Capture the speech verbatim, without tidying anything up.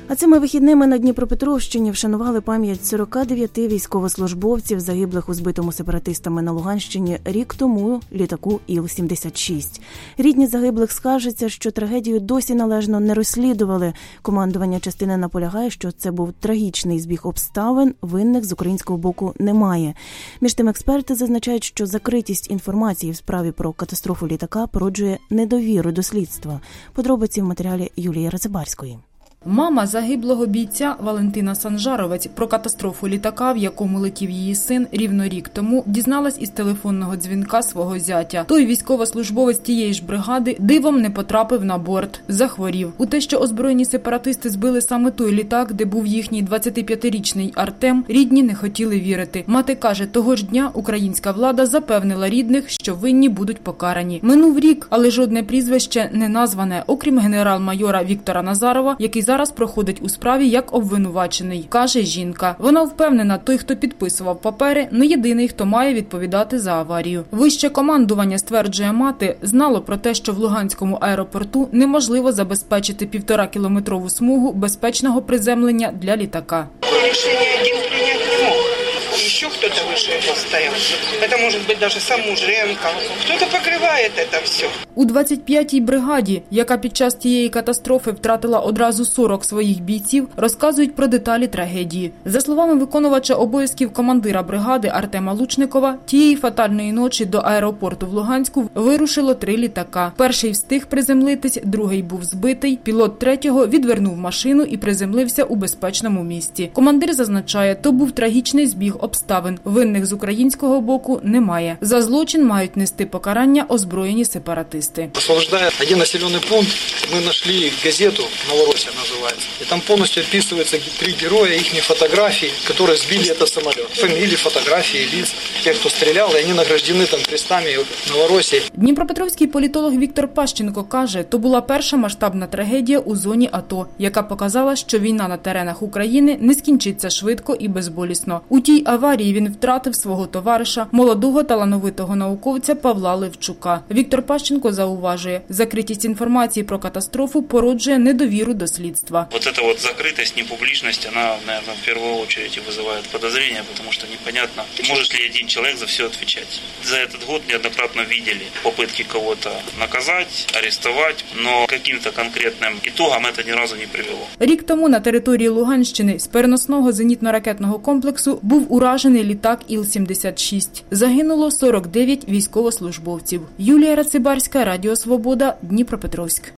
А цими вихідними на Дніпропетровщині вшанували пам'ять сорока дев'яти військовослужбовців, загиблих у збитому сепаратистами на Луганщині рік тому літаку Іл сімдесят шість. Рідні загиблих скаржаться, що трагедію досі належно не розслідували. Командування частини наполягає, що це був трагічний збіг обставин, винних з українського боку немає. Між тим експерти зазначають, що закритість інформації в справі про катастрофу літака породжує недовіру до слідства. Подробиці в матеріалі Юлії Рацибарської. Мама загиблого бійця Валентина Санжаровець про катастрофу літака, в якому летів її син, рівно рік тому дізналась із телефонного дзвінка свого зятя. Той військовослужбовець тієї ж бригади дивом не потрапив на борт, захворів. У те, що озброєні сепаратисти збили саме той літак, де був їхній двадцятип'ятирічний Артем, рідні не хотіли вірити. Мати каже, того ж дня українська влада запевнила рідних, що винні будуть покарані. Минув рік, але жодне прізвище не назване, окрім генерал-майора Віктора Назарова, який зараз Зараз проходить у справі як обвинувачений, каже жінка. Вона впевнена, той, хто підписував папери, не єдиний, хто має відповідати за аварію. Вище командування, стверджує мати, знало про те, що в Луганському аеропорту неможливо забезпечити півтора кілометрову смугу безпечного приземлення для літака. Еще кто-то выше его стоял. Это может быть даже сам Муженко. Кто-то покрывает это все. У двадцять п'ятій бригаді, яка під час тієї катастрофи втратила одразу сорок своїх бійців, розказують про деталі трагедії. За словами виконувача обов'язків командира бригади Артема Лучникова, тієї фатальної ночі до аеропорту в Луганську вирушило три літака. Перший встиг приземлитись, другий був збитий, пілот третього відвернув машину і приземлився у безпечному місці. Командир зазначає, то був трагічний збіг обставин. Винних з українського боку немає. За злочин мають нести покарання озброєні сепаратисти. Освобождая один населенный пункт, мы нашли газету «Новороссия» называется. И там полностью описываются три героя, их фотографии, которые сбили этот самолет. Фамилии, фотографии, лиц тех, кто стрелял, и они награждены там крестами Новороссии. Дніпропетровський політолог Віктор Пащенко каже, то була перша масштабна трагедія у зоні АТО, яка показала, що війна на теренах України не скінчиться швидко і безболісно. У тій аварії він втратив свого товариша, молодого талановитого науковця Павла Левчука. Віктор Пащенко зауважує, закритість інформації про катастрофу породжує недовіру до слідства. Вот эта вот закрытость, непубличность, она, наверное, в первую очередь и вызывает подозрения, потому что непонятно, может ли один человек за все отвечать. За этот год неоднократно видели попытки кого-то наказать, арестовать, но каким-то конкретным итогам это ни разу не привело. Рік тому на території Луганщини з переносного зенітно-ракетного комплексу був уражений літак Іл сімдесят шість. Загинуло сорок дев'ять військовослужбовців. Юлія Рацибарська, Радіо Свобода, Дніпропетровськ.